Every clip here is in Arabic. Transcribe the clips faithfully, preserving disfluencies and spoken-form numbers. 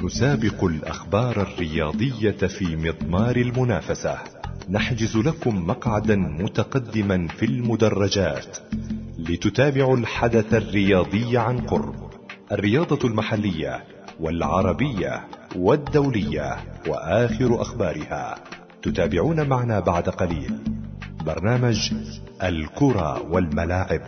نسابق الأخبار الرياضية في مضمار المنافسة. نحجز لكم مقعدا متقدما في المدرجات لتتابعوا الحدث الرياضي عن قرب، الرياضة المحلية والعربية والدولية وآخر أخبارها. تتابعون معنا بعد قليل برنامج الكرة والملاعب.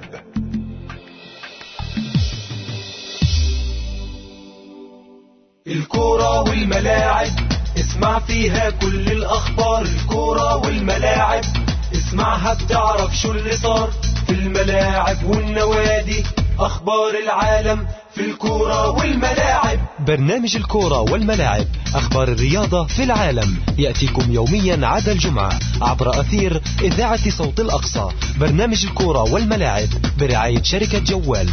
الكرة والملاعب اسمع فيها كل الأخبار. الكرة والملاعب اسمعها بتعرف شو اللي صار في الملاعب والنوادي، أخبار العالم في الكرة والملاعب. برنامج الكرة والملاعب، أخبار الرياضة في العالم، يأتيكم يوميا عدا الجمعة عبر أثير إذاعة صوت الأقصى. برنامج الكرة والملاعب برعاية شركة جوال.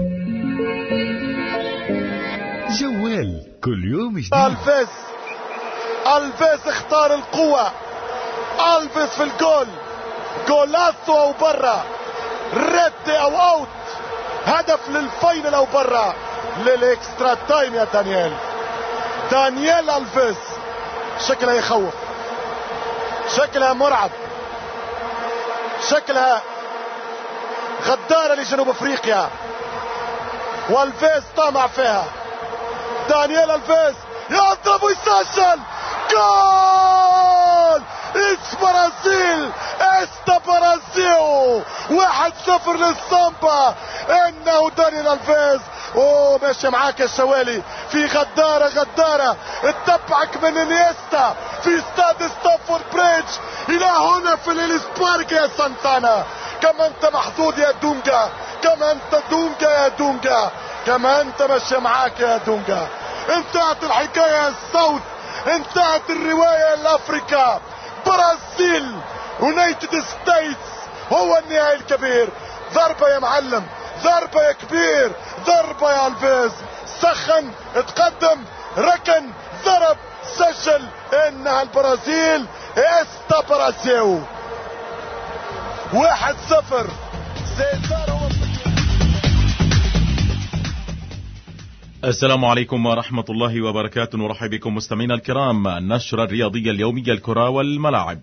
جوال كل يوم جديد. ألفيس ألفيس اختار القوة. ألفيس في الجول، جولاسو أو برا، رد أو أوت، هدف للفاينل أو برا للإكسترا تايم. يا دانيال دانيال ألفيس شكلها يخوف، شكلها مرعب، شكلها غدارة لجنوب أفريقيا، والفيس طامع فيها. دانيال ألفيس يضرب ويسجل جول. إس برازيل استا برازيل واحد صفر للسامبا. إنه دانيال ألفيس اوه ماشي معاك يا الشوالي في غدارة غدارة اتبعك من انيستا في استاد ستانفورد بريدج الى هنا في الاليس بارك يا سانتانا. كما انت محظوظ يا دونجا، كما انت دونجا يا دونجا، كما انت ماشي معاك يا دونجا. انتهت الحكاية يا الصوت، انتهت الرواية الافريكا. برازيل يونايتد ستيتس هو النهائي الكبير. ضربة يا معلم، ضربة يا كبير، ضربة يا ألفيس. سخن، اتقدم، ركن، ضرب، سجل. انها البرازيل استا برازيل واحد صفر. السلام عليكم ورحمة الله وبركاته. نرحب بكم مستمعينا الكرام. النشرة الرياضية اليومية الكرة والملاعب.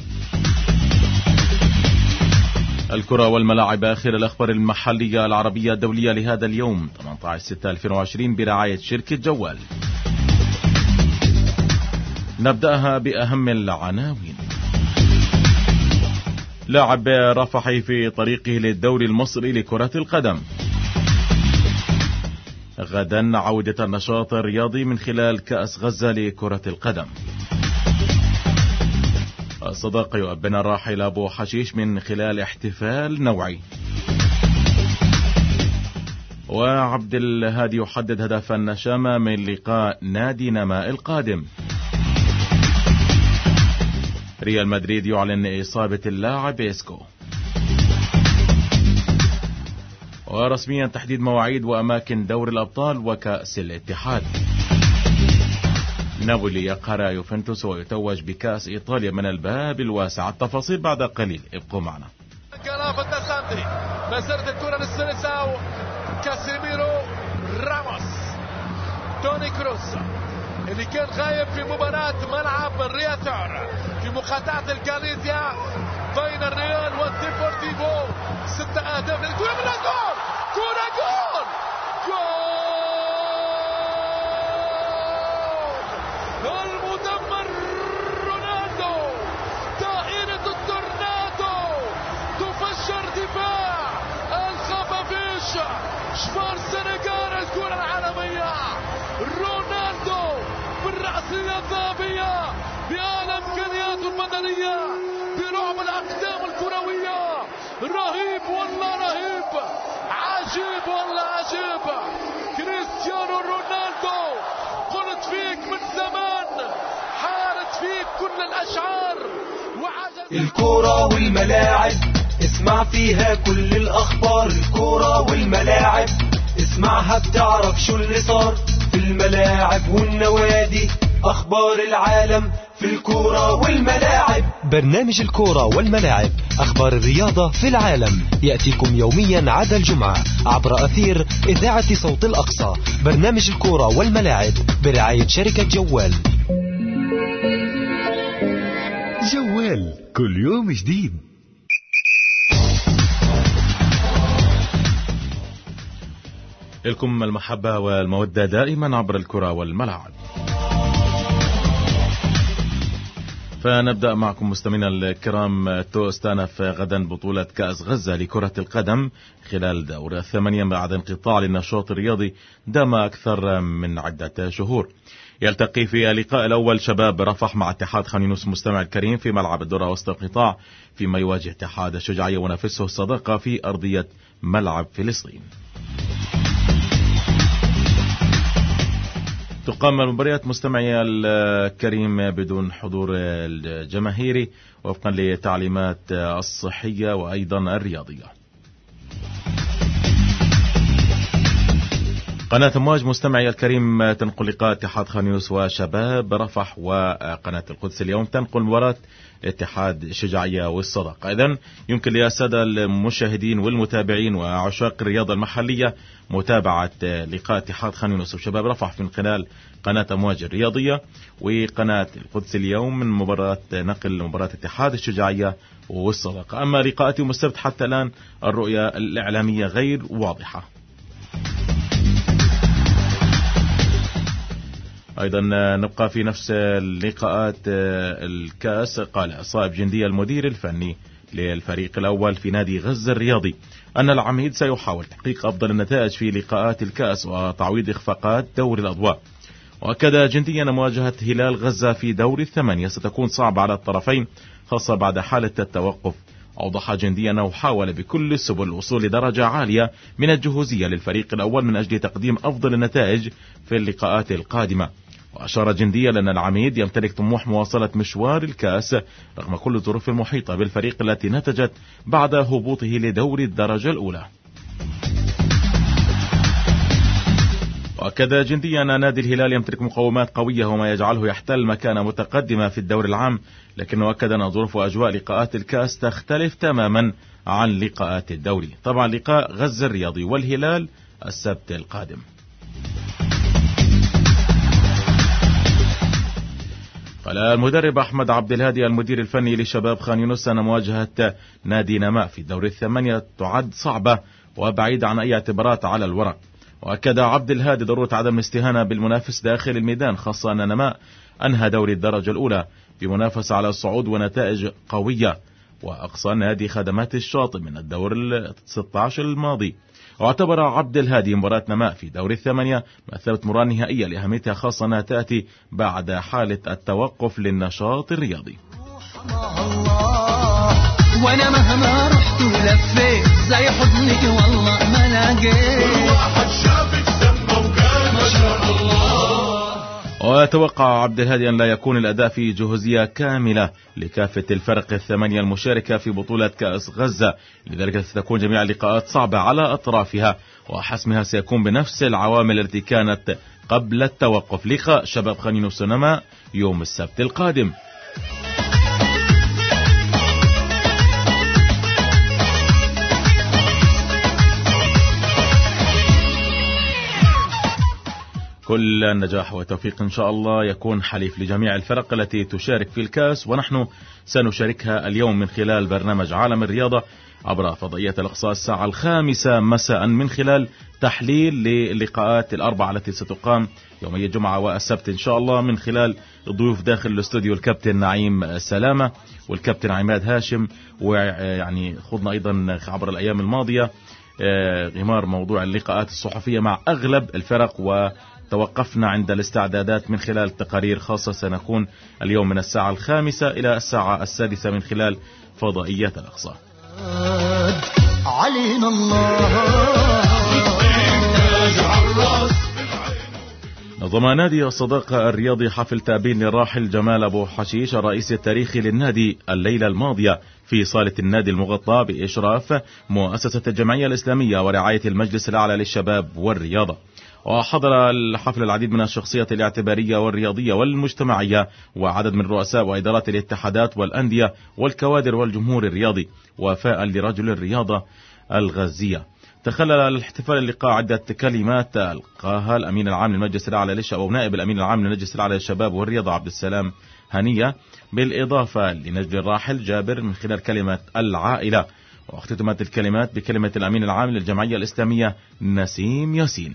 الكرة والملاعب، آخر الأخبار المحلية العربية الدولية لهذا اليوم ثمانية عشر ستة ألفين وعشرين برعاية شركة جوال. نبدأها بأهم العناوين. لاعب رفحي في طريقه للدوري المصري لكرة القدم. غدا عودة النشاط الرياضي من خلال كأس غزة لكرة القدم. الصداقة يؤبن الراحل أبو حشيش من خلال احتفال نوعي. وعبد الهادي يحدد هدف النشامة من لقاء نادي نماء القادم. ريال مدريد يعلن إصابة اللاعب إسكو. ورسميا تحديد مواعيد وأماكن دور الأبطال وكأس الاتحاد. نابولي يقهر يوفنتوس ويتوج بكأس إيطاليا من الباب الواسع. التفاصيل بعد قليل، ابقوا معنا. مسيرة الكرة للسيليساو، كاسيميرو، راموس، توني كروس اللي كان غايب في مباراة ملعب الرياضور في مقاطعة الكاليزيا بين الريال والديبورتيفو. ستة أهداف للكرة من الجول، كرة جول، جول المدمر رونالدو. طائرة التورنادو تفجر دفاع الخفافيش. شفار السنغال الكرة العالمية. رونالدو بالرأسية الذهبية بأعلى إمكانياته البدنية برعب الأقدام الكروية. رهيب والله رهيب، عجيب والله عجيب. كريستيانو رونالدو قلت فيك من زمان، حارت فيك كل الأشعار وعجز. الكرة والملاعب اسمع فيها كل الأخبار. الكرة والملاعب اسمعها بتعرف شو اللي صار في الملاعب والنوادي، أخبار العالم في الكورة والملاعب. برنامج الكورة والملاعب، أخبار الرياضة في العالم، يأتيكم يوميا عدا الجمعة عبر أثير إذاعة صوت الأقصى. برنامج الكورة والملاعب برعاية شركة جوال. جوال كل يوم جديد. لكم المحبة والمودة دائما عبر الكرة والملاعب. فنبدأ معكم مستمعينا الكرام. تستأنف غدا بطولة كأس غزة لكرة القدم خلال دور الثمانية بعد انقطاع للنشاط الرياضي دام أكثر من عدة شهور. يلتقي في اللقاء الأول شباب رفح مع اتحاد خان يونس مستمع الكريم في ملعب الدرة وسط القطاع، فيما يواجه اتحاد الشجاعية ونافسه الصداقة في أرضية ملعب فلسطين. تقام المباريات مستمعي الكريم بدون حضور الجماهيري وفقا لتعليمات الصحية وأيضا الرياضية. قناة أمواج مستمعي الكريم تنقل لقاء اتحاد خان يونس وشباب رفح، وقناة القدس اليوم تنقل مباراة اتحاد الشجاعية والصداقة. إذن يمكن للسادة المشاهدين والمتابعين وعشاق الرياضة المحلية متابعة لقاء اتحاد خان يونس وشباب رفح من خلال قناة أمواج الرياضية وقناة القدس اليوم من مباراة نقل مباراة اتحاد الشجاعية والصداقة. أما لقاءات يوم السبت حتى الآن الرؤية الإعلامية غير واضحة. أيضا نبقى في نفس اللقاءات الكأس. قال صائب جندية المدير الفني للفريق الأول في نادي غزة الرياضي أن العميد سيحاول تحقيق أفضل النتائج في لقاءات الكأس وتعويض إخفاقات دور الأضواء. وأكد جنديا مواجهة هلال غزة في دور الثمانية ستكون صعبة على الطرفين خاصة بعد حالة التوقف. أوضح جنديا أنه حاول بكل السبل الوصول لدرجة عالية من الجهوزية للفريق الأول من أجل تقديم أفضل النتائج في اللقاءات القادمة. وأشار جنديا لأن العميد يمتلك طموح مواصلة مشوار الكأس رغم كل الظروف المحيطة بالفريق التي نتجت بعد هبوطه لدور الدرجة الأولى. وأكد جنديا أن نادي الهلال يمتلك مقومات قوية وما يجعله يحتل مكانة متقدمة في الدور العام، لكنه أكد أن ظروف وأجواء لقاءات الكأس تختلف تماما عن لقاءات الدوري. طبعا لقاء غزة الرياضي والهلال السبت القادم. قال المدرب أحمد عبد الهادي المدير الفني لشباب خان يونس أن مواجهة نادي نماء في دور الثمانية تعد صعبة وبعيدة عن أي اعتبارات على الورق. وأكد عبد الهادي ضرورة عدم الاستهانة بالمنافس داخل الميدان، خاصة أن نماء أنهى دوري الدرجة الأولى بمنافسة على الصعود ونتائج قوية، وأقصى نادي خدمات الشاطئ من الدور الستة عشر الماضي. واعتبر عبد الهادي مباراة نماء في دور الثمانية مثلة مباراة نهائية لأهميتها، خاصة أنها تأتي بعد حالة التوقف للنشاط الرياضي. وانا مهما رحت ولفيت زي حضنك والله ما لاقيت كل واحد شافك سما وقال ما شاء الله. ويتوقع عبد الهادي أن لا يكون الأداء في جهوزية كاملة لكافة الفرق الثمانية المشاركة في بطولة كأس غزة، لذلك ستكون جميع اللقاءات صعبة على أطرافها وحسمها سيكون بنفس العوامل التي كانت قبل التوقف. لقاء شباب خان يونس ونماء يوم السبت القادم. كل النجاح والتوفيق إن شاء الله يكون حليف لجميع الفرق التي تشارك في الكاس، ونحن سنشاركها اليوم من خلال برنامج عالم الرياضة عبر فضائية الأقصى الساعة الخامسة مساء من خلال تحليل للقاءات الأربعة التي ستقام يومي الجمعة والسبت إن شاء الله من خلال ضيوف داخل الاستوديو الكابتن نعيم سلامة والكابتن عماد هاشم. ويعني خضنا أيضا عبر الأيام الماضية غمار موضوع اللقاءات الصحفية مع أغلب الفرق، وتوقفنا عند الاستعدادات من خلال تقارير خاصة سنكون اليوم من الساعة الخامسة إلى الساعة السادسة من خلال فضائيات الأقصى. علينا الله. نظم نادي الصداقة الرياضي حفل تأبين للراحل جمال أبو حشيش الرئيس التاريخي للنادي الليلة الماضية في صالة النادي المغطى بإشراف مؤسسة الجمعية الإسلامية ورعاية المجلس الأعلى للشباب والرياضة. وحضر الحفل العديد من الشخصيات الاعتبارية والرياضية والمجتمعية وعدد من رؤساء وإدارات الاتحادات والأندية والكوادر والجمهور الرياضي وفاء لرجل الرياضة الغازية. تخلل الاحتفال اللقاء عدة كلمات ألقاها الأمين العام للمجلس الأعلى للشباب ونائب الأمين العام للمجلس الأعلى للشباب والرياضة عبد السلام هنية، بالإضافة لنجل الراحل جابر من خلال كلمة العائلة. واختتمت الكلمات بكلمة الأمين العام للجمعية الإسلامية نسيم ياسين.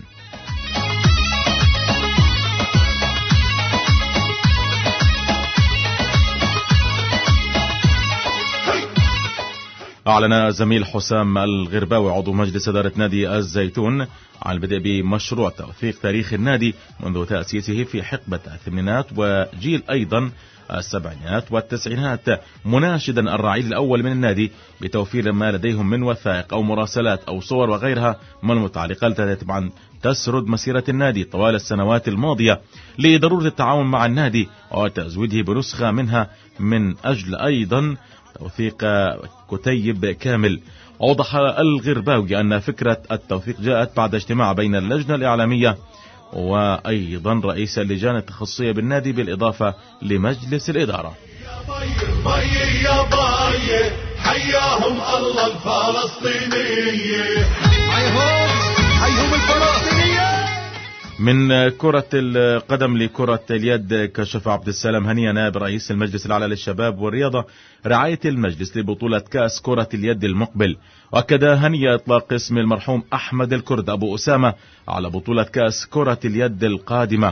أعلن زميل حسام الغرباوي عضو مجلس إدارة نادي الزيتون عن البدء بمشروع توثيق تاريخ النادي منذ تأسيسه في حقبة الثمانينات وجيل أيضا السبعينات والتسعينات، مناشدا الرعيل الأول من النادي بتوفير ما لديهم من وثائق أو مراسلات أو صور وغيرها من المتعلقات التي طبعا تسرد مسيرة النادي طوال السنوات الماضية لضرورة التعاون مع النادي وتزويده بنسخة منها من أجل أيضا توثيق كتيب كامل. أوضح الغرباوي أن فكرة التوثيق جاءت بعد اجتماع بين اللجنة الإعلامية وأيضا رئيس اللجان التخصصية بالنادي بالإضافة لمجلس الإدارة. يا باي حياهم الله الفلسطينية، حيهم حيهم الفلسطينية. من كرة القدم لكرة اليد، كشف عبد السلام هنية نائب رئيس المجلس الأعلى للشباب والرياضة رعاية المجلس لبطولة كأس كرة اليد المقبل. وأكد هنية إطلاق اسم المرحوم أحمد الكرد أبو أسامة على بطولة كأس كرة اليد القادمة.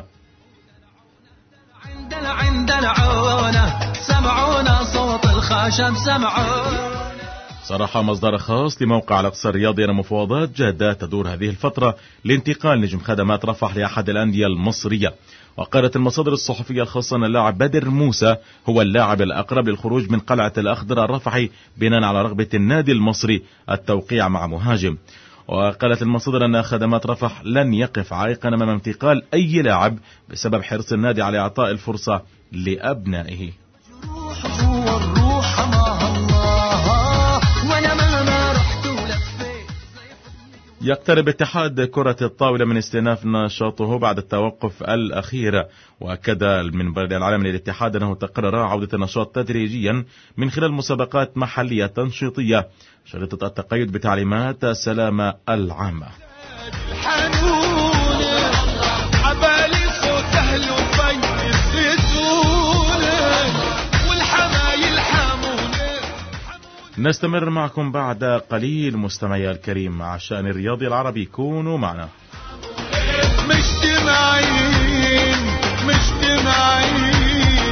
عندنا عندنا عونة سمعونا صوت الخشب سمعونا. صرح مصدر خاص لموقع الأقصى الرياضي أن مفاوضات جادة تدور هذه الفترة لانتقال نجم خدمات رفح لأحد الأندية المصرية. وقالت المصادر الصحفية الخاصة أن اللاعب بدر موسى هو اللاعب الأقرب للخروج من قلعة الأخضر الرفحي بناء على رغبة النادي المصري التوقيع مع مهاجم. وقالت المصادر أن خدمات رفح لن يقف عائقا أمام انتقال أي لاعب بسبب حرص النادي على إعطاء الفرصة لأبنائه. يقترب اتحاد كرة الطاولة من استئناف نشاطه بعد التوقف الأخير. وأكد من بلد العالم للاتحاد أنه تقرر عودة النشاط تدريجيا من خلال مسابقات محلية تنشيطية شريطة التقيد بتعليمات السلامة العامة. نستمر معكم بعد قليل مستمعي الكريم مع الشأن الرياضي العربي. كونوا معنا. مجتمعين مجتمعين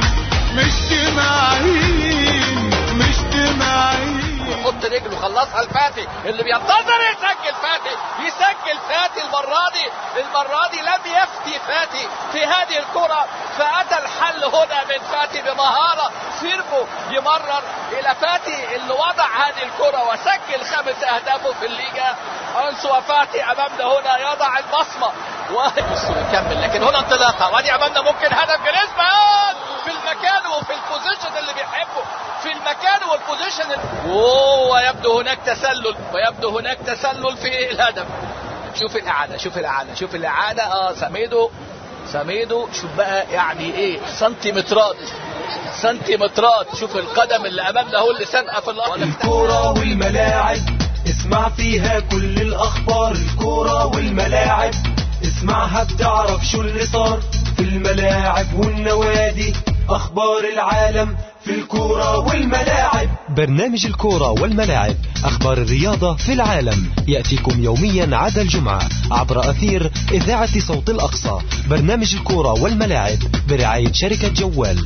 مجتمعين مجتمعين. يحط رجله خلصها الفاتي اللي بينتظر يسجل فاتي يسجل فاتي المرة دي المرة دي لم يفتي فاتي في هذه الكرة، فأتى الحل هنا من فاتي بمهارة. سيرفو يمرر إلى فاتي اللي وضع هذه الكرة وسجل خمس أهدافه في الليجا. أنسو فاتي أمامنا هنا يضع البصمة ويكمل، لكن هنا انطلاقة وادي أمامنا ممكن هدف جريزمان في المكان وفي البوزيشن اللي بيحبه، في المكان والبوزيشن. ويبدو هناك تسلل ويبدو هناك تسلل في الهدف. شوف الإعادة شوف الإعادة شوف الإعادة اه سميدو سميدو شوف بقى يعني ايه سنتيمترات سنتيمترات. شوف القدم اللي امامنا هو اللي سابقه في الارض. الكورة والملاعب اسمع فيها كل الاخبار. الكورة والملاعب اسمعها بتعرف شو اللي صار في الملاعب والنوادي. اخبار العالم في الكورة والملاعب. برنامج الكورة والملاعب، أخبار الرياضة في العالم، يأتيكم يوميا عدا الجمعة عبر أثير إذاعة صوت الأقصى. برنامج الكورة والملاعب برعاية شركة جوال.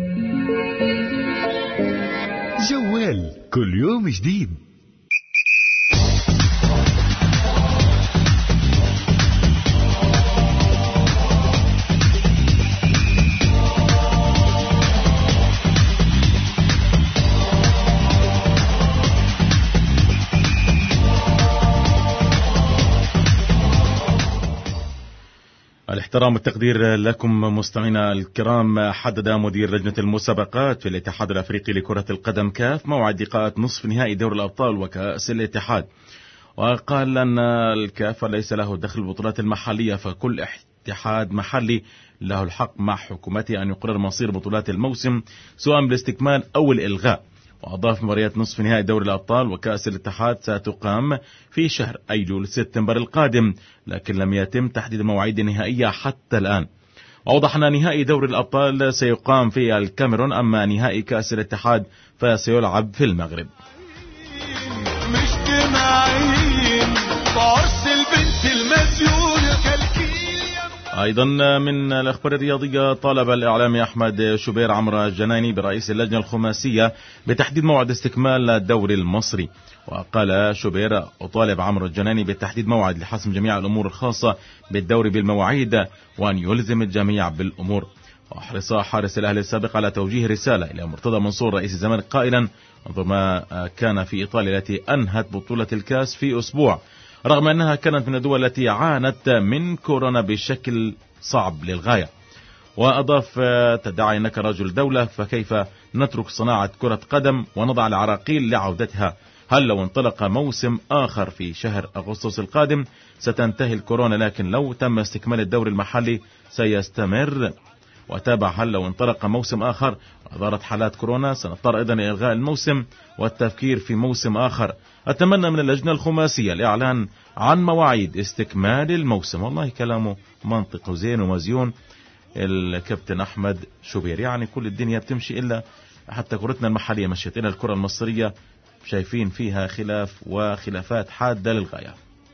جوال كل يوم جديد. الاحترام والتقدير لكم مستمعينا الكرام. حدد مدير لجنة المسابقات في الاتحاد الأفريقي لكرة القدم كاف موعد لقاءات نصف نهائي دور الأبطال وكأس الاتحاد. وقال أن الكاف ليس له دخل بالبطولات المحلية، فكل اتحاد محلي له الحق مع حكومته أن يقرر مصير بطولات الموسم سواء بالاستكمال أو الإلغاء. وأضاف مباريات نصف نهائي دوري الأبطال وكأس الاتحاد ستقام في شهر أيلول سبتمبر القادم، لكن لم يتم تحديد مواعيد نهائية حتى الآن. وأوضح أن نهائي دوري الأبطال سيقام في الكاميرون، أما نهائي كأس الاتحاد فسيلعب في المغرب. أيضا من الأخبار الرياضية، طالب الإعلامي أحمد شوبير عمرو الجناني برئيس اللجنة الخماسية بتحديد موعد استكمال الدوري المصري. وقال شوبير: أطالب عمرو الجناني بتحديد موعد لحسم جميع الأمور الخاصة بالدوري بالمواعيد، وأن يلزم الجميع بالأمور. وحرص حارس الأهلي السابق على توجيه رسالة إلى مرتضى منصور رئيس الزمالك قائلا: انظر ما كان في إيطاليا التي أنهت بطولة الكاس في أسبوع، رغم أنها كانت من الدول التي عانت من كورونا بشكل صعب للغاية. وأضاف: تدعي أنك رجل دولة، فكيف نترك صناعة كرة قدم ونضع العراقيل لعودتها؟ هل لو انطلق موسم آخر في شهر أغسطس القادم ستنتهي الكورونا، لكن لو تم استكمال الدوري المحلي سيستمر. وتابع: هل لو انطلق موسم آخر وظهرت حالات كورونا سنضطر أيضا إلغاء الموسم والتفكير في موسم آخر. أتمنى من اللجنة الخماسية الإعلان عن مواعيد استكمال الموسم. والله كلامه منطق وزين ومزيون الكابتن أحمد شوبير، يعني كل الدنيا بتمشي إلا حتى كرتنا المحلية مشيت، إلى الكرة المصرية شايفين فيها خلاف وخلافات حادة للغاية.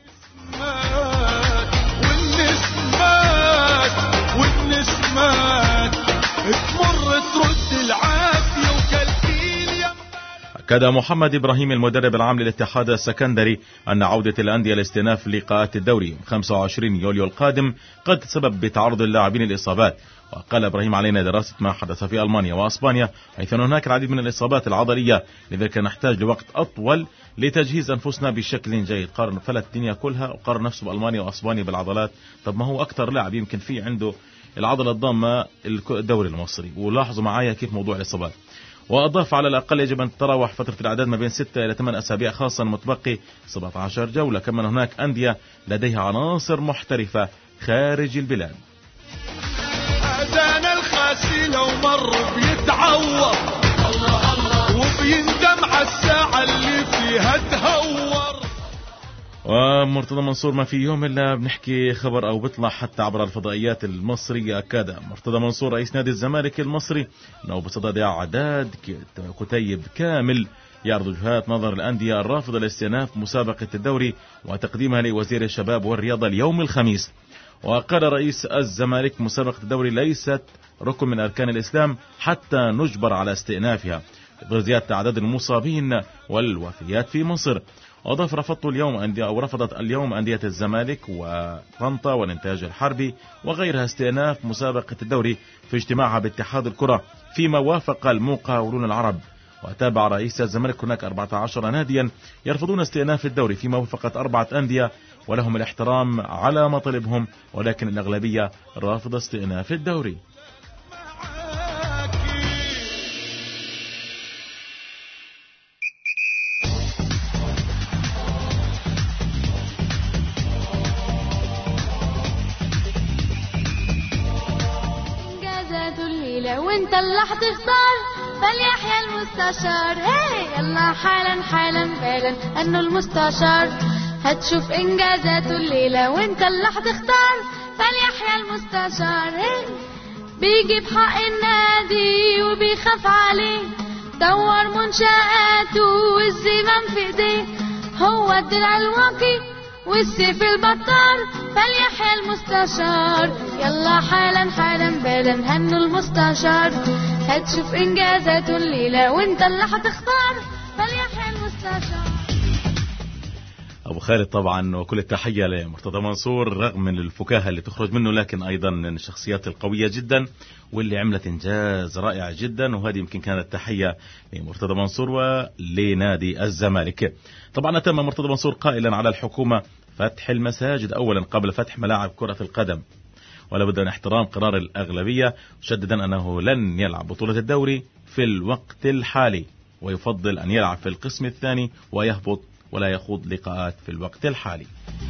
أكد محمد إبراهيم المدرب العام للاتحاد السكندري أن عودة الأندية لاستئناف لقاءات الدوري خمسة وعشرين يوليو القادم قد تسبب بتعرض اللاعبين للإصابات. وقال إبراهيم: علينا دراسة ما حدث في ألمانيا وأسبانيا، حيث هناك العديد من الإصابات العضلية، لذلك نحتاج لوقت أطول لتجهيز أنفسنا بشكل جيد. قارن فلت الدنيا كلها وقارن نفسه بألمانيا وأسبانيا بالعضلات. طب ما هو أكتر لاعب يمكن فيه عنده العضلة الضامة الدوري المصري، ولاحظوا معايا كيف موضوع الإصابات. وأضاف: على الأقل يجب أن تتراوح فترة الأعداد ما بين ستة إلى ثمانية أسابيع، خاصة متبقي سبعة عشر جولة. كما هناك أندية لديها عناصر محترفة خارج البلاد. أذان الخاسي لو مر بيتعور الله الله، وبيندم على الساعة اللي فيها تهور. ومرتضى منصور ما في يوم إلا بنحكي خبر أو بيطلع حتى عبر الفضائيات المصرية. أكد مرتضى منصور رئيس نادي الزمالك المصري أنه بصدد إعداد كتيب كامل يعرض وجهات نظر الأندية الرافضة لاستئناف مسابقة الدوري وتقديمها لوزير الشباب والرياضة اليوم الخميس. وقال رئيس الزمالك: مسابقة الدوري ليست ركن من أركان الإسلام حتى نجبر على استئنافها، ضد زيادة أعداد المصابين والوفيات في مصر. وأضاف: رفضت اليوم أندية أو رفضت اليوم أندية الزمالك وطنطا والإنتاج الحربي وغيرها استئناف مسابقة الدوري في اجتماعها باتحاد الكرة، فيما وافق المقاولون العرب. وتابع رئيس الزمالك: هناك أربعة عشر ناديا يرفضون استئناف الدوري، فيما وافقت أربعة أندية ولهم الاحترام على مطالبهم، ولكن الأغلبية رافضة استئناف الدوري. وانت اللي هتختار فليحيى المستشار. هي يلا حالا حالا فعلا انه المستشار هتشوف انجازاته الليله، وانت اللي هتختار فليحيى المستشار. هي بيجيب حق النادي وبيخاف عليه، دور منشآته والزمام في ايديه، هو الدرع الواقي والسيف البطار فليحيى المستشار. يلا حالا حالا بالا هنوا المستشار هتشوف انجازاته الليله، وانت اللي هتختار فليحيى المستشار. أبو خالد طبعا، وكل التحية لمرتضى منصور رغم من الفكاهة اللي تخرج منه، لكن أيضا من الشخصيات القوية جدا واللي عملت إنجاز رائع جدا. وهذه يمكن كانت تحية لمرتضى منصور ولنادي الزمالك. طبعا أتم مرتضى منصور قائلا على الحكومة فتح المساجد أولا قبل فتح ملاعب كرة القدم، ولا بد من احترام قرار الأغلبية، مشددا أنه لن يلعب بطولة الدوري في الوقت الحالي، ويفضل أن يلعب في القسم الثاني ويهبط ولا يخوض لقاءات في الوقت الحالي.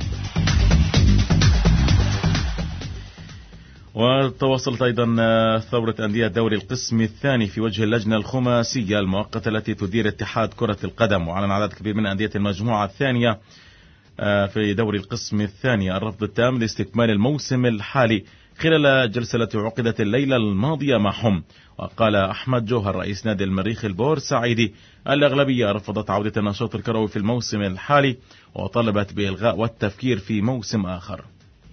وتواصلت أيضا ثورة أندية دوري القسم الثاني في وجه اللجنة الخماسية المؤقتة التي تدير اتحاد كرة القدم، وأعلن عدد كبير من أندية المجموعة الثانية في دوري القسم الثاني الرفض التام لاستكمال الموسم الحالي خلال الجلسة التي عقدت الليلة الماضية معهم. وقال أحمد جوهر رئيس نادي المريخ البورسعيدي الأغلبية رفضت عودة النشاط الكروي في الموسم الحالي وطلبت بإلغاء والتفكير في موسم آخر.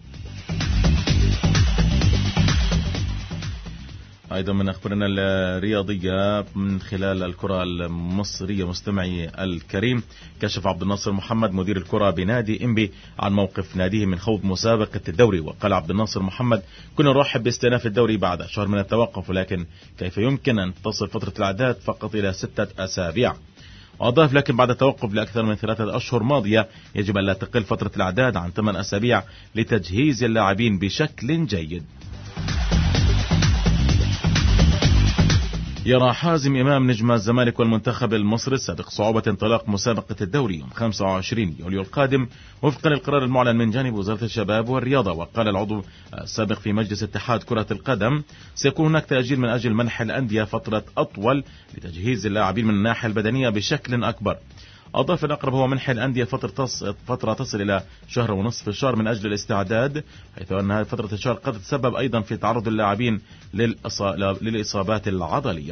أيضا من أخبارنا الرياضية من خلال الكرة المصرية مستمعي الكريم، كشف عبد الناصر محمد مدير الكرة بنادي إنبي عن موقف ناديه من خوض مسابقة الدوري. وقال عبد الناصر محمد: كنا نرحب باستئناف الدوري بعد شهر من التوقف، ولكن كيف يمكن أن تصل فترة الإعداد فقط إلى ستة أسابيع؟ وأضاف: لكن بعد التوقف لأكثر من ثلاثة أشهر ماضية يجب أن لا تقل فترة الإعداد عن ثمان أسابيع لتجهيز اللاعبين بشكل جيد. يرى حازم إمام نجم الزمالك والمنتخب المصري السابق صعوبة انطلاق مسابقة الدوري يوم خمسة وعشرين يوليو القادم وفقا للقرار المعلن من جانب وزارة الشباب والرياضة. وقال العضو السابق في مجلس اتحاد كرة القدم: سيكون هناك تأجيل من أجل منح الأندية فترة أطول لتجهيز اللاعبين من الناحية البدنية بشكل أكبر. أضاف: الأقرب هو منح الأندية فترة فترة تصل إلى شهر ونصف الشهر من أجل الاستعداد، حيث أن هذه فترة الشهر قد تتسبب أيضا في تعرض اللاعبين للإصابات العضلية.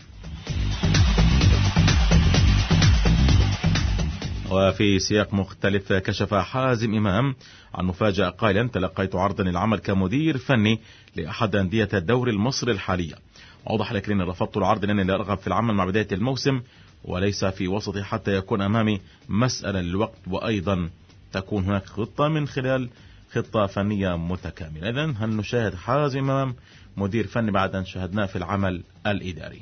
وفي سياق مختلف، كشف حازم إمام عن مفاجأة قائلا: تلقيت عرضا للعمل كمدير فني لأحد أندية الدوري المصري الحالية. أوضح: لكن رفضت العرض لأنني لا أرغب في العمل مع بداية الموسم وليس في وسطه حتى يكون أمامي مسألة للوقت، وأيضا تكون هناك خطة من خلال خطة فنية متكاملة. إذن هل نشاهد حازم إمام مدير فني بعد أن شاهدناه في العمل الإداري؟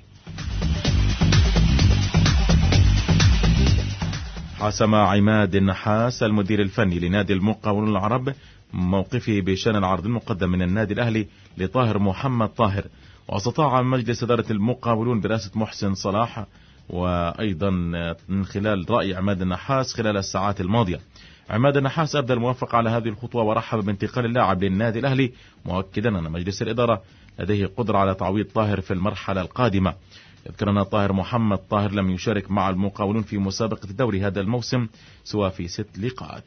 حسم عماد النحاس المدير الفني لنادي المقاولون العرب موقفه بشأن العرض المقدم من النادي الأهلي لطاهر محمد طاهر. واستطاع مجلس إدارة المقاولون برئاسة محسن صلاح وأيضا من خلال رأي عماد النحاس خلال الساعات الماضية. عماد النحاس أبدى الموافقة على هذه الخطوة ورحب بانتقال اللاعب للنادي الأهلي، مؤكدا أن مجلس الإدارة لديه قدرة على تعويض طاهر في المرحلة القادمة. يذكر أن طاهر محمد طاهر لم يشارك مع المقاولون في مسابقة الدوري هذا الموسم سوى في ست لقاءات.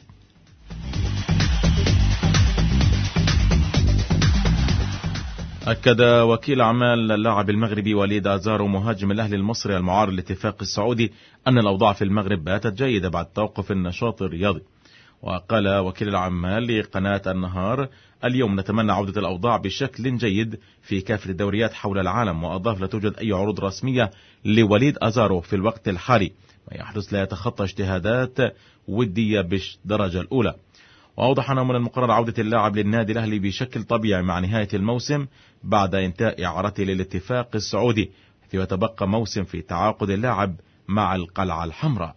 أكد وكيل أعمال اللاعب المغربي وليد أزارو مهاجم الأهلي المصري المعار للاتفاق السعودي أن الأوضاع في المغرب باتت جيدة بعد توقف النشاط الرياضي. وقال وكيل الأعمال لقناة النهار: اليوم نتمنى عودة الأوضاع بشكل جيد في كافة الدوريات حول العالم. وأضاف: لا توجد أي عروض رسمية لوليد أزارو في الوقت الحالي، ما يحدث لا يتخطى اجتهادات ودية بالدرجة الأولى. وأوضح أنه من المقرر عودة اللاعب للنادي الأهلي بشكل طبيعي مع نهاية الموسم بعد انتهاء إعارته للاتفاق السعودي، حيث يتبقى موسم في تعاقد اللاعب مع القلعة الحمراء.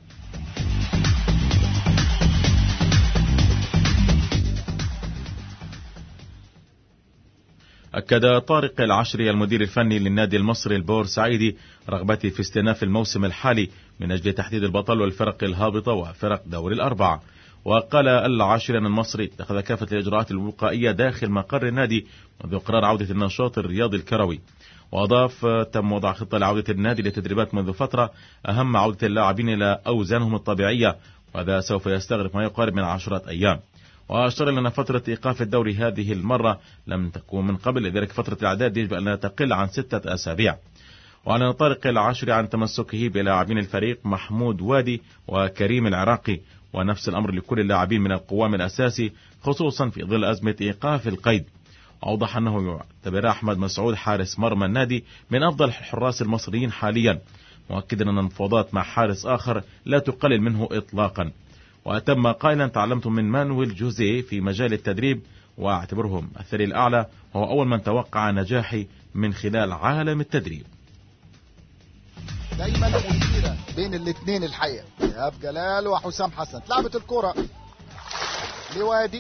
أكد طارق العشري المدير الفني للنادي المصري البورسعيدي رغبته في استئناف الموسم الحالي من أجل تحديد البطل والفرق الهابطة وفرق دوري الأربعة. وقال العاشر أن المصري اتخذ كافة الإجراءات الوقائية داخل مقر النادي منذ قرار عودة النشاط الرياضي الكروي. وأضاف: تم وضع خطة لعودة النادي لتدريبات منذ فترة، أهم عودة اللاعبين إلى أوزانهم الطبيعية، وهذا سوف يستغرق ما يقارب من عشرة أيام. وأشار أن فترة إيقاف الدوري هذه المرة لم تكون من قبل، لذلك فترة الإعداد يجب أن لا تقل عن ستة أسابيع. وأعلن طارق العشري عن تمسكه بلاعبين الفريق محمود وادي وكريم العراقي، ونفس الأمر لكل اللاعبين من القوام الأساسي خصوصا في ظل أزمة إيقاف القيد. أوضح أنه يعتبر أحمد مسعود حارس مرمى النادي من أفضل الحراس المصريين حاليا، مؤكدا أن المفاوضات مع حارس آخر لا تقلل منه إطلاقا. وأتم قائلا: تعلمت من مانويل جوزيه في مجال التدريب وأعتبرهم الثري الأعلى، وهو أول من توقع نجاحي من خلال عالم التدريب. دايما مثيرة بين الاثنين الحقيقة، إيهاب جلال وحسام حسن. لعبت الكرة لوادي،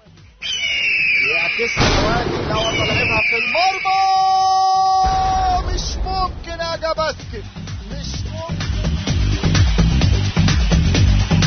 يعكسها وادي، لو طلعتها في المرمى مش ممكن يا جاباسكت، مش ممكن.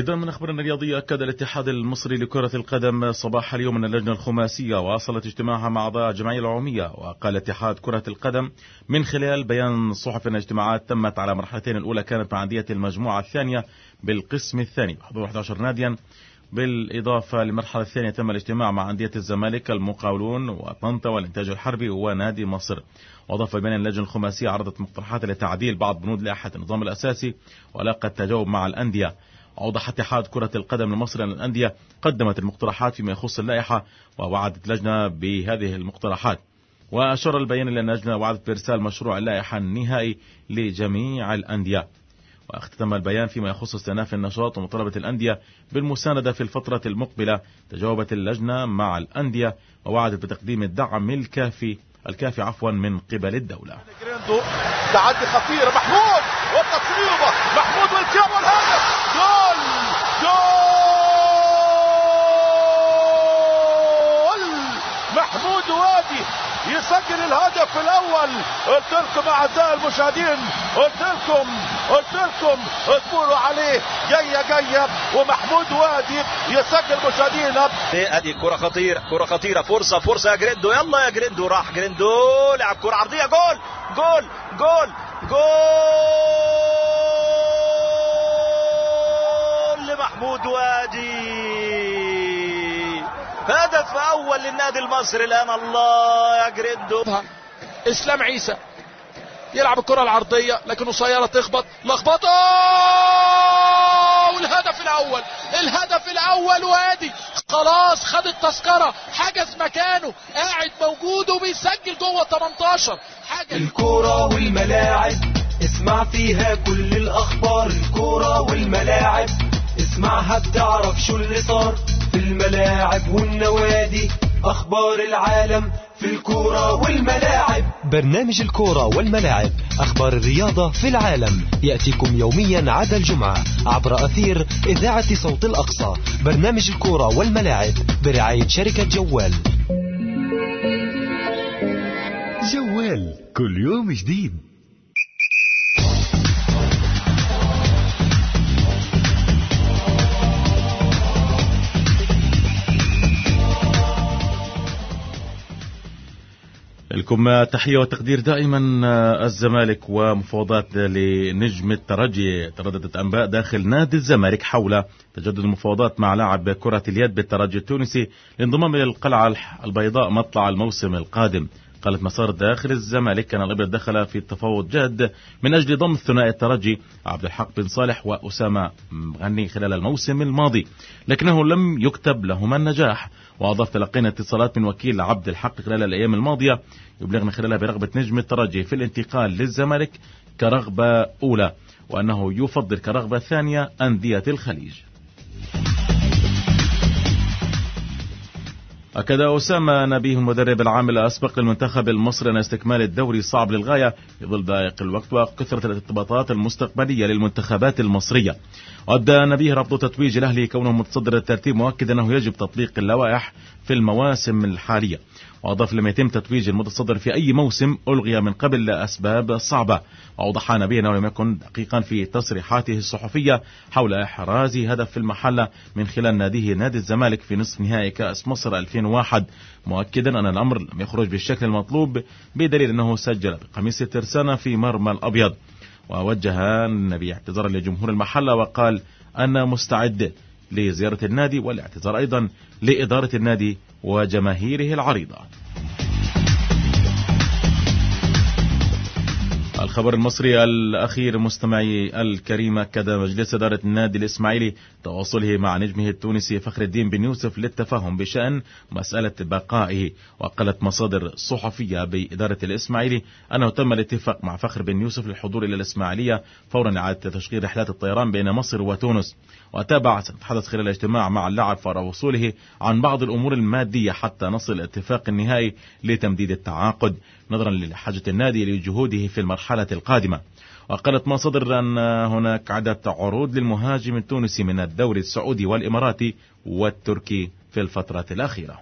أيضا من أخبارنا الرياضية، أكد الاتحاد المصري لكرة القدم صباح اليوم أن اللجنة الخماسية واصلت اجتماعها مع أعضاء الجمعية العمومية. وقال اتحاد كرة القدم من خلال بيان صحفي أن الاجتماعات تمت على مرحلتين، الأولى كانت مع أندية المجموعة الثانية بالقسم الثاني بحضور أحد عشر ناديا، بالإضافة للمرحلة الثانية تم الاجتماع مع أندية الزمالك، المقاولون، وطنطا، والإنتاج الحربي، ونادي مصر. وأضاف بأن اللجنة الخماسية عرضت مقترحات لتعديل بعض بنود لائحة النظام الأساسي ولاقت تجاوب مع الأندية. أوضح اتحاد كرة القدم المصري أن الأندية قدمت المقترحات فيما يخص اللائحة، ووعدت اللجنة بهذه المقترحات. وأشار البيان إلى أن اللجنة وعدت بإرسال مشروع اللائحة النهائي لجميع الأندية. واختتم البيان فيما يخص استئناف النشاط ومطالبة الأندية بالمساندة في الفترة المقبلة. تجاوبت اللجنة مع الأندية ووعدت بتقديم الدعم الكافي الكافي عفوا من قبل الدولة. تعدي خطيرة محمود والتصويبة محمود والكام والهدف جول جول محمود وادي يسجل الهدف الأول. قلت لكم أعزائي المشاهدين، قلت لكم قلت لكم اصبروا عليه، جاية جاية ومحمود وادي يسجل مشاهدين. ادي كرة خطيرة كرة خطيرة فرصة فرصة يا جريندو، يلا يا جريندو، راح جريندو لعب كرة عرضية، جول جول جول جول لمحمود وادي، هدف اول للنادي المصري الان. الله يا جريندو. اسلام عيسى يلعب الكرة العرضية لكن قصيرة تخبط لخبطة، والهدف الاول الهدف الاول وادي خلاص خد التذكرة، حجز مكانه، قاعد موجود وبيسجل جوه تمنتاشر. حاجة الكرة والملاعب اسمع فيها كل الاخبار، الكرة والملاعب اسمعها بتعرف شو اللي صار في الملاعب والنوادي، اخبار العالم في الكرة والملاعب. برنامج الكرة والملاعب، أخبار الرياضة في العالم، يأتيكم يوميا عدا الجمعة عبر أثير إذاعة صوت الأقصى. برنامج الكرة والملاعب برعاية شركة جوال. جوال كل يوم جديد. لكم تحية وتقدير دائما. الزمالك ومفاوضات لنجم الترجي. ترددت أنباء داخل نادي الزمالك حول تجدد المفاوضات مع لاعب كرة اليد بالترجي التونسي لانضمام إلى القلعة البيضاء مطلع الموسم القادم. قالت مسار داخل الزمالك أن الأبيض دخل في التفاوض جاد من أجل ضم ثنائي الترجي عبد الحق بن صالح وأسامة مغني خلال الموسم الماضي، لكنه لم يكتب لهما النجاح. وأضاف تلقينا اتصالات من وكيل عبد الحق خلال الأيام الماضية يبلغنا خلالها برغبة نجم الترجي في الانتقال للزمالك كرغبة أولى، وأنه يفضل كرغبة ثانية أندية الخليج. أكد أسامة نبيه المدرب العام الأسبق للمنتخب المصري أن استكمال الدوري صعب للغاية في ظل ضيق الوقت وكثرة الارتباطات المستقبلية للمنتخبات المصرية. وأبدى نبيه رفض تتويج الأهلي كونه متصدر الترتيب، مؤكد أنه يجب تطبيق اللوائح في المواسم الحالية. وأضاف لم يتم تتويج المتصدر في أي موسم ألغي من قبل لأسباب صعبة. وأوضح نبيه أنه لم يكن دقيقا في تصريحاته الصحفية حول إحراز هدف في المحلة من خلال ناديه نادي الزمالك في نصف نهائي كأس مصر ألفين وواحد، مؤكدا أن الأمر لم يخرج بالشكل المطلوب بدليل أنه سجل بقميص الترسانة في مرمى الأبيض. ووجه النبي اعتذارا لجمهور المحلة وقال أنا مستعد لزيارة النادي والاعتذار أيضا لإدارة النادي وجماهيره العريضة. الخبر المصري الأخير مستمعي الكريم، أكد مجلس إدارة النادي الإسماعيلي تواصله مع نجمه التونسي فخر الدين بن يوسف للتفاهم بشأن مسألة بقائه. وقالت مصادر صحفية بإدارة الإسماعيلي أنه تم الاتفاق مع فخر بن يوسف للحضور إلى الإسماعيلية فورا إعادة تشغيل رحلات الطيران بين مصر وتونس. وتابع سنتحدث خلال الاجتماع مع اللاعب فور وصوله عن بعض الأمور المادية حتى نصل الاتفاق النهائي لتمديد التعاقد نظرا لحاجة النادي لجهوده في المرحلة القادمة. وقالت مصادر أن هناك عدة عروض للمهاجم التونسي من الدوري السعودي والإماراتي والتركي في الفترة الأخيرة.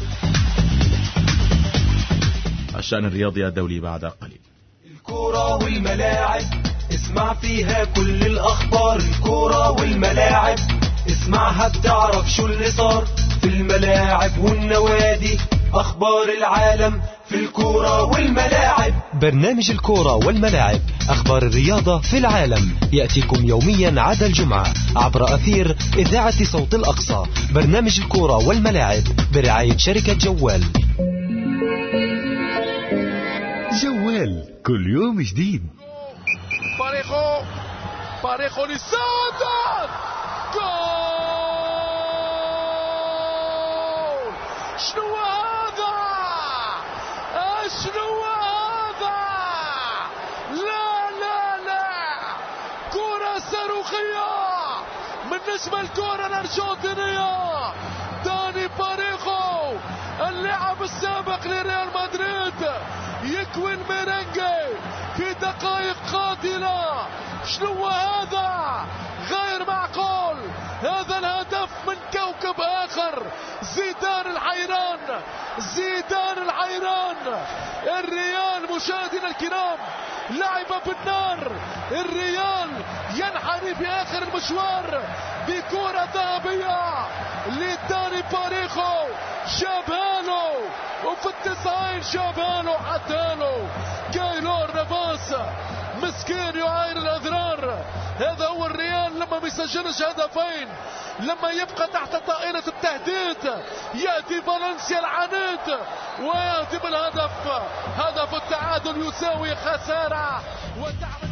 الشأن الرياضي الدولي بعد قليل. الكرة والملاعب اسمع فيها كل الأخبار، الكرة والملاعب اسمعها بتعرف شو اللي صار في الملاعب والنوادي. أخبار العالم في الكورة والملاعب. برنامج الكورة والملاعب، أخبار الرياضة في العالم، يأتيكم يوميا عدا الجمعة عبر أثير إذاعة صوت الأقصى. برنامج الكورة والملاعب برعاية شركة جوال. جوال كل يوم جديد. باريخو باريخو للسادة، جول! شنو هذا؟ شنو هذا؟ لا لا لا، كرة صاروخية من نجم الكرة الأرجنتينية داني باريخو، اللاعب السابق لريال مدريد، يكوي الميرينجي في دقائق قاتلة. شنو هذا؟ غير معقول، هذا الهدف من كوكب آخر. زيدان الحيران، زيدان الحيران. الريال مشاهدينا الكرام لعب بالنار، الريال ينحني في آخر المشوار بكرة ذهبية لداني باريخو، جابها له وفي التسعين جابها له حتى له كايلور نافاس، مسكين يعاير الأذرار. هذا هو الريال لما بيسجلش هدفين، لما يبقى تحت طائرة التهديد، يأتي فالنسيا العنيد ويأتي بالهدف، هدف التعادل يساوي خسارة وتعادل.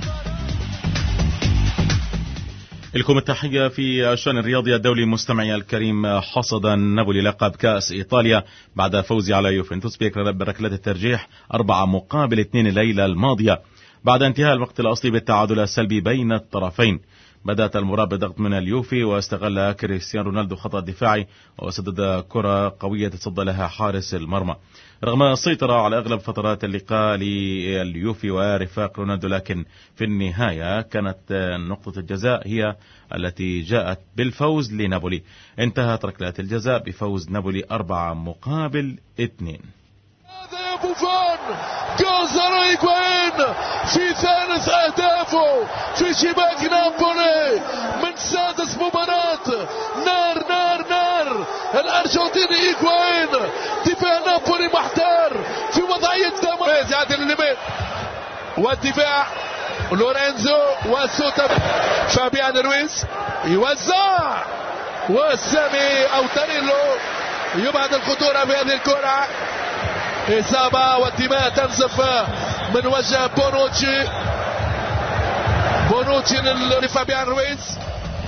لكم التحية في الشأن الرياضي الدولي. مستمعي الكريم، حصد نابولي لقب كأس إيطاليا بعد فوزه على يوفنتوس بركلات الترجيح أربعة مقابل اثنين الليلة الماضية بعد انتهاء الوقت الأصلي بالتعادل السلبي بين الطرفين. بدأت المباراة بضغط من اليوفي، واستغل كريستيانو رونالدو خطأ دفاعي وسدد كرة قوية تصدى لها حارس المرمى. رغم السيطرة على أغلب فترات اللقاء لليوفي ورفاق رونالدو، لكن في النهاية كانت نقطة الجزاء هي التي جاءت بالفوز لنابولي. انتهت ركلات الجزاء بفوز نابولي أربعة مقابل اثنين. هذا بوفون جوزر هيغوين في ثالث أهدافه في شباك نابولي من سادس مباراة. نار نار نار، الأرجنتيني هيغوين، دفاع نابولي محتار في وضعية دم. زيادة اليمين والدفاع لورينزو وسوتا، فابيان رويز يوزع، والسامي أو تانيلو يبعد الخطورة في هذه الكرة. إصابة والدماء تنزف من وجه بونوتشي، بونوتشي لفابيان رويز.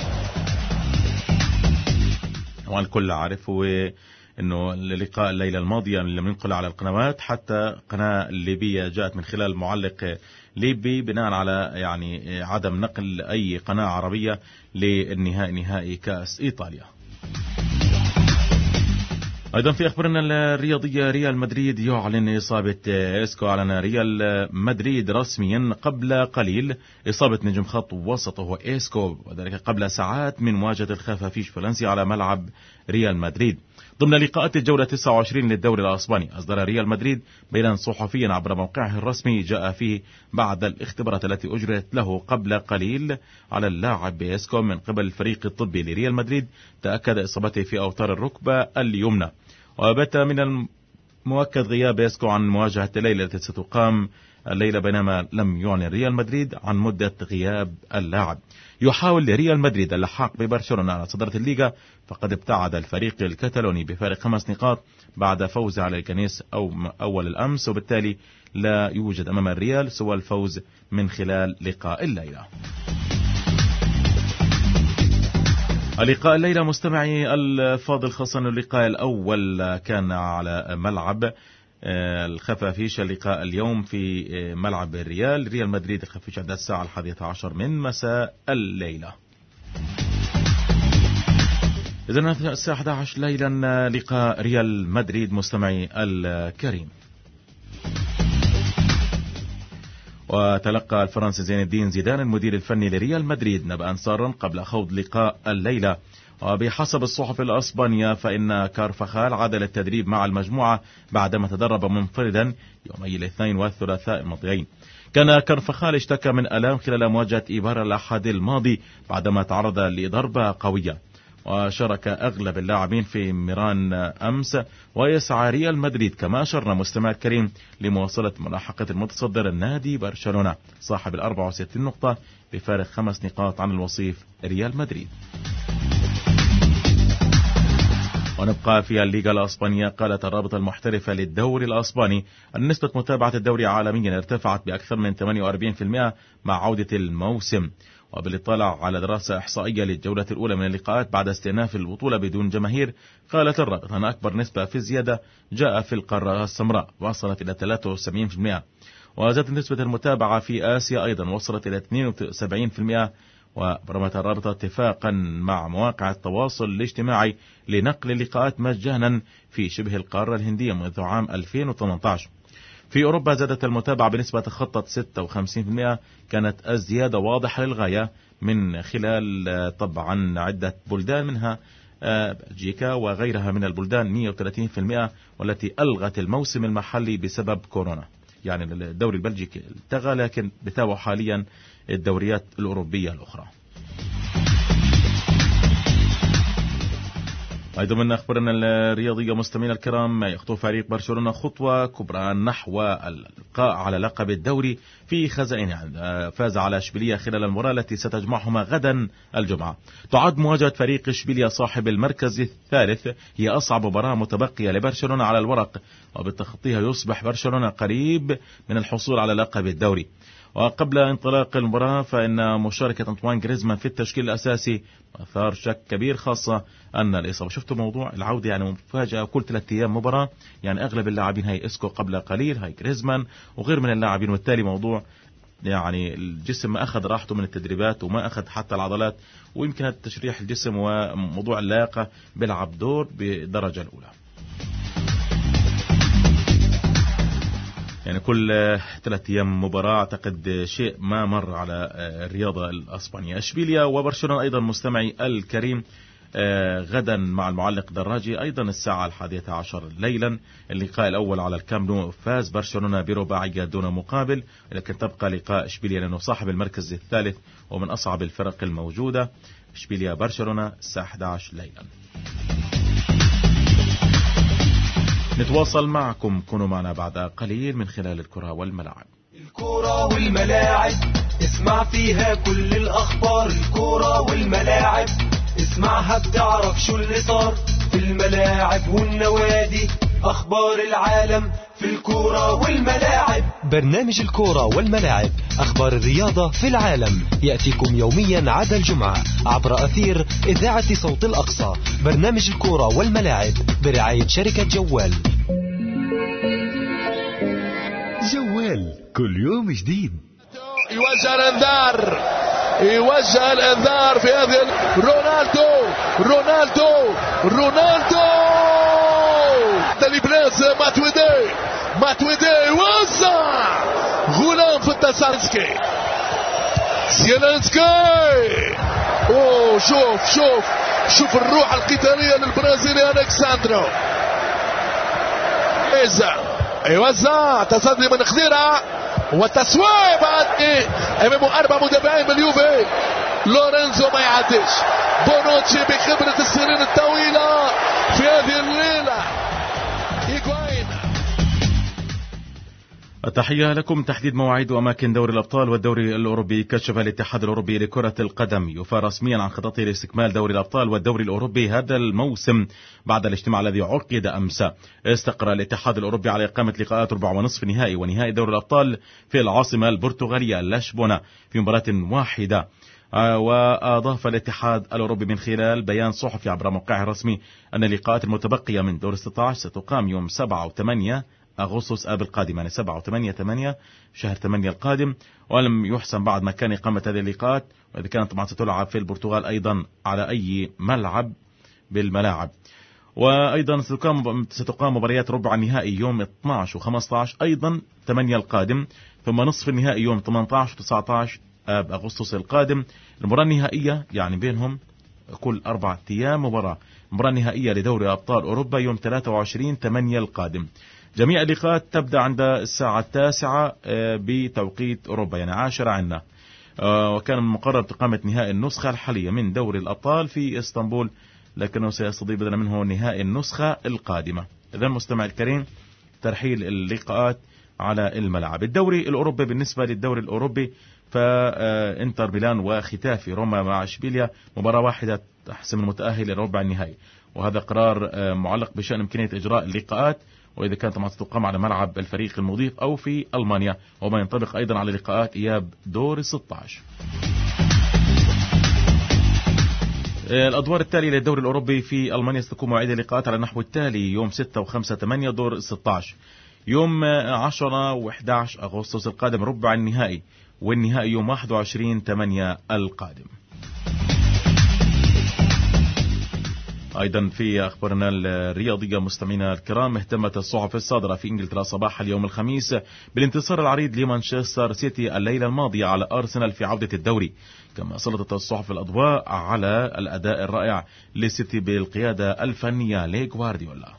والكل عارف هو انه اللقاء الليلة الماضية لم ينقل على القنوات، حتى قناة ليبية جاءت من خلال معلق ليبي بناء على يعني عدم نقل اي قناة عربية للنهائي نهائي كأس إيطاليا. أيضا في أخبارنا الرياضية، ريال مدريد يعلن إصابة إسكو. أعلن ريال مدريد رسميا قبل قليل إصابة نجم خط وسطه إسكو، وذلك قبل ساعات من مواجهة الخفافيش فالنسي على ملعب ريال مدريد ضمن لقاءات الجولة تسعة وعشرين للدوري الأسباني. أصدر ريال مدريد بيانا صحفيا عبر موقعه الرسمي جاء فيه بعد الاختبارات التي أجرت له قبل قليل على اللاعب إسكو من قبل الفريق الطبي لريال مدريد، تأكد إصابته في أوتار الركبة اليمنى. وبات من المؤكد غياب إسكو عن مواجهة الليلة التي ستقام الليلة، بينما لم يعلن ريال مدريد عن مدة غياب اللاعب. يحاول ريال مدريد اللحاق ببرشلونة على صدارة الليغا، فقد ابتعد الفريق الكتالوني بفارق خمس نقاط بعد فوز على الكنيس أو أول الأمس، وبالتالي لا يوجد أمام الريال سوى الفوز من خلال لقاء الليلة. اللقاء الليلة مستمعي الفاضل، خاصة اللقاء الأول كان على ملعب الخفافيش. اللقاء اليوم في ملعب الريال، ريال مدريد الخفافيش عند الساعة الحادية عشر من مساء الليلة. إذن الساعة أحد عشر ليلا لقاء ريال مدريد مستمعي الكريم. وتلقى الفرنسي زين الدين زيدان المدير الفني لريال مدريد نبأ سارا قبل خوض لقاء الليلة. وبحسب الصحف الأسبانية فإن كارفخال عاد للتدريب مع المجموعة بعدما تدرب منفردا يومي الاثنين والثلاثاء الماضيين. كان كارفخال اشتكى من ألام خلال مواجهة إيبارا الأحد الماضي بعدما تعرض لضربة قوية. وشارك أغلب اللاعبين في ميران أمس، ويسعى ريال مدريد كما أشرنا مستمع الكريم لمواصلة ملاحقة المتصدر النادي برشلونة صاحب الأربع وستين نقطة بفارق خمس نقاط عن الوصيف ريال مدريد. ونبقى في الليغا الأسبانية. قالت الرابطة المحترفة للدوري الأسباني أن نسبة متابعة الدوري عالميا ارتفعت بأكثر من ثمانية وأربعين بالمئة مع عودة الموسم. وبالاطلاع على دراسة إحصائية للجولة الأولى من اللقاءات بعد استئناف البطولة بدون جماهير، قالت الرابطة أن أكبر نسبة في الزيادة جاء في القارة السمراء وصلت إلى ثلاثة وسبعين بالمئة، وزادت نسبة المتابعة في آسيا أيضا وصلت إلى اثنين وسبعين بالمئة. وبرمت الرابطة اتفاقا مع مواقع التواصل الاجتماعي لنقل اللقاءات مجانا في شبه القارة الهندية منذ عام ألفين وثمانية عشر. في أوروبا زادت المتابعة بنسبة تخطت ستة وخمسين بالمئة، كانت الزيادة واضحة للغاية من خلال طبعا عدة بلدان منها بلجيكا وغيرها من البلدان مئة وثلاثين بالمئة، والتي ألغت الموسم المحلي بسبب كورونا. يعني الدوري البلجيكي التغى، لكن بتابع حاليا الدوريات الأوروبية الأخرى. أيضا من أخبارنا الرياضية مستمعينا الكرام، يخطو فريق برشلونة خطوة كبرى نحو الإبقاء على لقب الدوري في خزائنه. فاز على إشبيلية خلال المباراة التي ستجمعهما غدا الجمعة. تعد مواجهة فريق إشبيلية صاحب المركز الثالث هي أصعب مباراة متبقية لبرشلونة على الورق، وبتخطيها يصبح برشلونة قريب من الحصول على لقب الدوري. وقبل انطلاق المباراة فإن مشاركة أنطوان غريزمان في التشكيل الأساسي أثار شك كبير، خاصة أن الإصابة. شفتوا موضوع العودة يعني مفاجأة، كل ثلاثة أيام مباراة، يعني أغلب اللاعبين هاي إسكو قبل قليل، هاي غريزمان وغير من اللاعبين، والتالي موضوع يعني الجسم ما أخذ راحته من التدريبات وما أخذ حتى العضلات، ويمكن تشريح الجسم وموضوع اللياقة بيلعب دور بالدرجة الأولى. يعني كل ثلاثة أيام مباراة، أعتقد شيء ما مر على الرياضة الأسبانية. إشبيلية وبرشلونة أيضا مستمعي الكريم غدا مع المعلق دراجي أيضا الساعة الحادية عشر ليلا. اللقاء الأول على الكامب نو فاز برشلونة برباعية دون مقابل، لكن تبقى لقاء إشبيلية لأنه صاحب المركز الثالث ومن أصعب الفرق الموجودة. إشبيلية برشلونة الساعة أحد عشر ليلا. نتواصل معكم، كونوا معنا بعد قليل من خلال الكرة والملاعب. الكرة والملاعب اسمع فيها كل الأخبار. الكرة والملاعب اسمعها بتعرف شو اللي صار في الملاعب والنوادي. أخبار العالم في الكرة والملاعب. برنامج الكرة والملاعب، أخبار الرياضة في العالم، يأتيكم يوميا عدا الجمعة عبر أثير إذاعة صوت الأقصى. برنامج الكرة والملاعب برعاية شركة جوال. جوال كل يوم جديد. يوجه الانذار، يوجه الانذار في هذه رونالدو رونالدو رونالدو داليبلاس ماتويدي ماتويدي وزع غلام في التسانسكي سيلينسكي. اوه شوف شوف شوف الروح القتالية للبرازيلي الكساندرو. إذا يوزع تصدي من خضيرة والتسويب إيه امامه اربع مدافعين باليوفي. لورينزو ما يعديش. بونوتشي بخبرة السنين الطويلة في هذه الليلة. إيغوين. التحية لكم. تحديد مواعيد وأماكن دوري الأبطال والدوري الأوروبي. كشف الاتحاد الأوروبي لكرة القدم يوفى رسميا عن خططه لاستكمال دوري الأبطال والدوري الأوروبي هذا الموسم بعد الاجتماع الذي عقد أمس. استقر الاتحاد الأوروبي على إقامة لقاءات ربع ونصف نهائي ونهائي دوري الأبطال في العاصمة البرتغالية لشبونة في مباراة واحدة. وأضاف الاتحاد الأوروبي من خلال بيان صحفي عبر موقعه الرسمي أن اللقاءات المتبقية من دور ستة عشر ستقام يوم سبعة وثمانية أغسطس آب القادم، يعني سبعة وثمانية ثمانية شهر ثمانية القادم. ولم يحسن بعد مكان إقامة هذه اللقاءات، وإذا كانت طبعا ستلعب في البرتغال أيضا على أي ملعب بالملاعب. وأيضا ستقام مباريات ربع النهائي يوم اثني عشر وخمسة عشر أيضا ثمانية القادم، ثم نصف النهائي يوم ثمانية عشر وتسعة عشر آب أغسطس القادم. المباراة النهائية يعني بينهم كل أربعة أيام مباراة. المباراة النهائية لدوري أبطال أوروبا يوم ثلاثة وعشرين ثمانية القادم. جميع اللقاءات تبدأ عند الساعة التاسعة بتوقيت أوروبا، يعني عاشرة عنا. وكان مقرر إقامة نهائي النسخة الحالية من دوري الأبطال في إسطنبول لكنه سيستضيف بدلا منه نهائي النسخة القادمة. إذن مستمع الكريم، ترحيل اللقاءات على الملعب. الدوري الأوروبي، بالنسبة للدوري الأوروبي فإنتر ميلان وختافي روما مع اشبيليا مباراة واحدة تحسم المتأهل لربع النهائي، وهذا قرار معلق بشأن إمكانية إجراء اللقاءات، وإذا كانت طبعا تقام على ملعب الفريق المضيف أو في ألمانيا، وما ينطبق أيضا على لقاءات إياب دور ستة عشر. الأدوار التالية للدوري الأوروبي في ألمانيا ستكون مواعيد اللقاءات على النحو التالي: يوم ستة وخمسة ثمانية دور ستة عشر، يوم عشرة وإحدى عشر أغسطس القادم ربع النهائي، والنهائي يوم واحد وعشرين ثمانية القادم. أيضا في أخبارنا الرياضية مستمعينا الكرام، اهتمت الصحف الصادرة في إنجلترا صباح اليوم الخميس بالانتصار العريض لمانشستر سيتي الليلة الماضية على أرسنال في عودة الدوري، كما سلطت الصحف الأضواء على الأداء الرائع لسيتي بالقيادة الفنية لغوارديولا.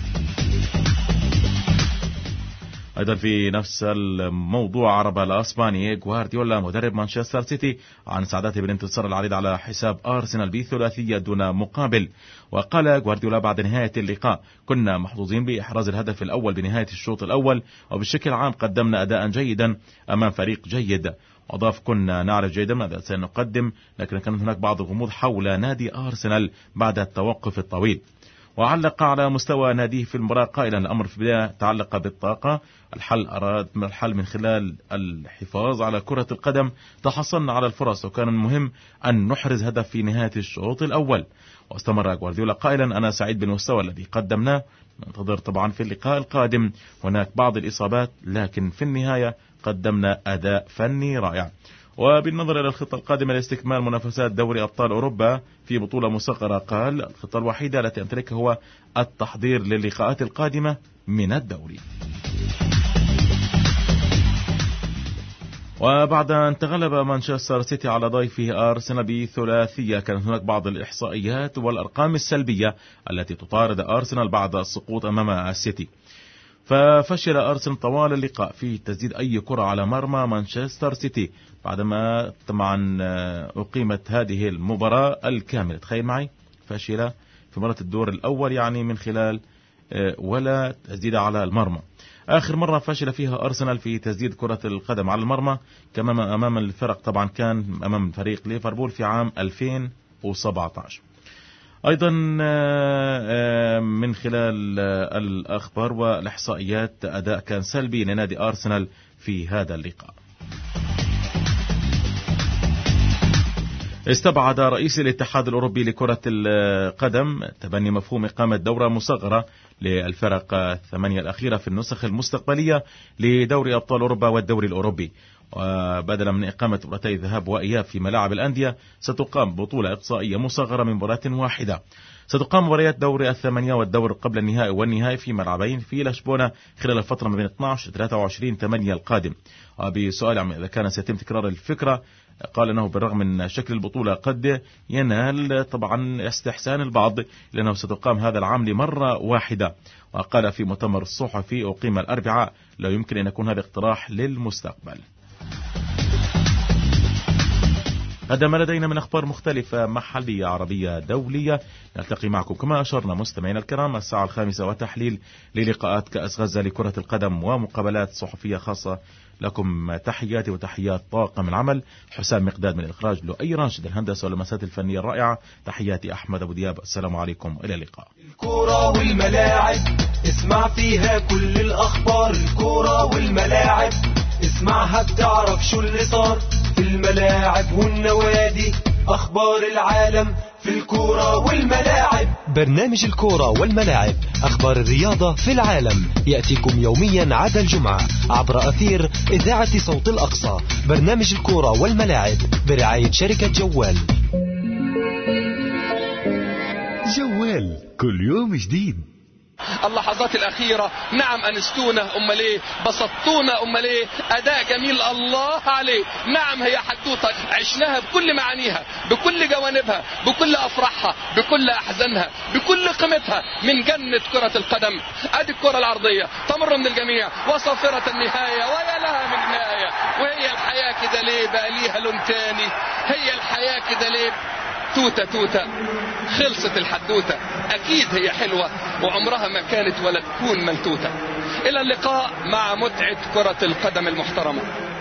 أيضا في نفس الموضوع عرب الأسباني غوارديولا مدرب مانشستر سيتي عن سعادته بالانتصار العريض على حساب أرسنال بثلاثية دون مقابل، وقال غوارديولا بعد نهاية اللقاء: كنا محظوظين بإحراز الهدف الأول بنهاية الشوط الأول، وبشكل عام قدمنا أداء جيدا أمام فريق جيد. وأضاف: كنا نعرف جيدا ماذا سنقدم، لكن كانت هناك بعض الغموض حول نادي أرسنال بعد التوقف الطويل. وعلق على مستوى ناديه في المباراة قائلا: الأمر في البداية تعلق بالطاقة، الحل أراد من الحل من خلال الحفاظ على كرة القدم، تحصلنا على الفرص وكان المهم أن نحرز هدف في نهاية الشوط الأول. واستمر غوارديولا قائلا: أنا سعيد بالمستوى الذي قدمناه، ننتظر طبعا في اللقاء القادم، هناك بعض الإصابات لكن في النهاية قدمنا أداء فني رائع. وبالنظر إلى الخطة القادمة لاستكمال منافسات دوري أبطال أوروبا في بطولة مصغرة، قال: الخطة الوحيدة التي أمتلكها هو التحضير للقاءات القادمة من الدوري. وبعد أن تغلب مانشستر سيتي على ضيفه أرسنال بثلاثية، كانت هناك بعض الإحصائيات والأرقام السلبية التي تطارد أرسنال بعد السقوط أمام السيتي. ففشل أرسنال طوال اللقاء في تسديد أي كرة على مرمى مانشستر سيتي بعدما طبعا أقيمت هذه المباراة الكاملة. تخيل معي، فشل في مباراة الدور الأول يعني من خلال ولا تسديد على المرمى. آخر مرة فشل فيها أرسنال في تسديد كرة القدم على المرمى كمان أمام الفرق طبعا كان أمام فريق ليفربول في عام ألفين وسبعة عشر. أيضا من خلال الأخبار والإحصائيات، أداء كان سلبي لنادي أرسنال في هذا اللقاء. استبعد رئيس الاتحاد الأوروبي لكرة القدم تبني مفهوم إقامة دورة مصغرة للفرق الثمانية الأخيرة في النسخ المستقبلية لدوري أبطال أوروبا والدوري الأوروبي. وبدلا من إقامة مباراتي ذهاب وإياب في ملاعب الأندية، ستقام بطولة إقصائية مصغرة من مباراة واحدة. ستقام مباريات دوري الثمانية والدور قبل النهائي والنهائي في ملعبين في لشبونة خلال الفترة ما بين اثني عشر وثلاثة وعشرين ثمانية القادم. بسؤال عن إذا كان سيتم تكرار الفكرة، قال أنه بالرغم من شكل البطولة قد ينال طبعا استحسان البعض لأنه ستقام هذا العام لمرة واحدة. وقال في مؤتمر الصحفي أقيم الأربعاء: لا يمكن أن يكون هذا اقتراح للمستقبل. هذا ما لدينا من أخبار مختلفة محلية عربية دولية. نلتقي معكم كما أشرنا مستمعينا الكرام الساعة الخامسة وتحليل للقاءات كأس غزة لكرة القدم ومقابلات صحفية خاصة. لكم تحياتي وتحيات طاقم العمل، حسام مقداد من الإخراج، لؤي راشد الهندسة واللمسات الفنية الرائعة. تحياتي أحمد أبو دياب، السلام عليكم، إلى اللقاء. الكرة والملاعب اسمع فيها كل الأخبار، الكرة والملاعب اسمعها بتعرف شو اللي صار في الملاعب والنوادي، أخبار العالم في الكرة والملاعب. برنامج الكرة والملاعب، أخبار الرياضة في العالم، يأتيكم يوميا عدا الجمعة عبر أثير إذاعة صوت الأقصى. برنامج الكرة والملاعب برعاية شركة جوال. جوال كل يوم جديد. اللحظات الأخيرة نعم أنستونا، أمال إيه، بسطتونا، أمال إيه، أداء جميل الله عليه. نعم هي حدوتة عشناها بكل معانيها، بكل جوانبها، بكل أفراحها، بكل أحزانها، بكل قيمتها من جنة كرة القدم. أدي الكرة العرضية تمر من الجميع وصافرة النهاية ويا لها من نهاية. وهي الحياة كده ليه بقى ليها لون تاني، هي الحياة كده ليه توتة توتة خلصت الحدوتة. اكيد هي حلوة وعمرها ما كانت ولا تكون منتوتة. الى اللقاء مع متعة كرة القدم المحترمة.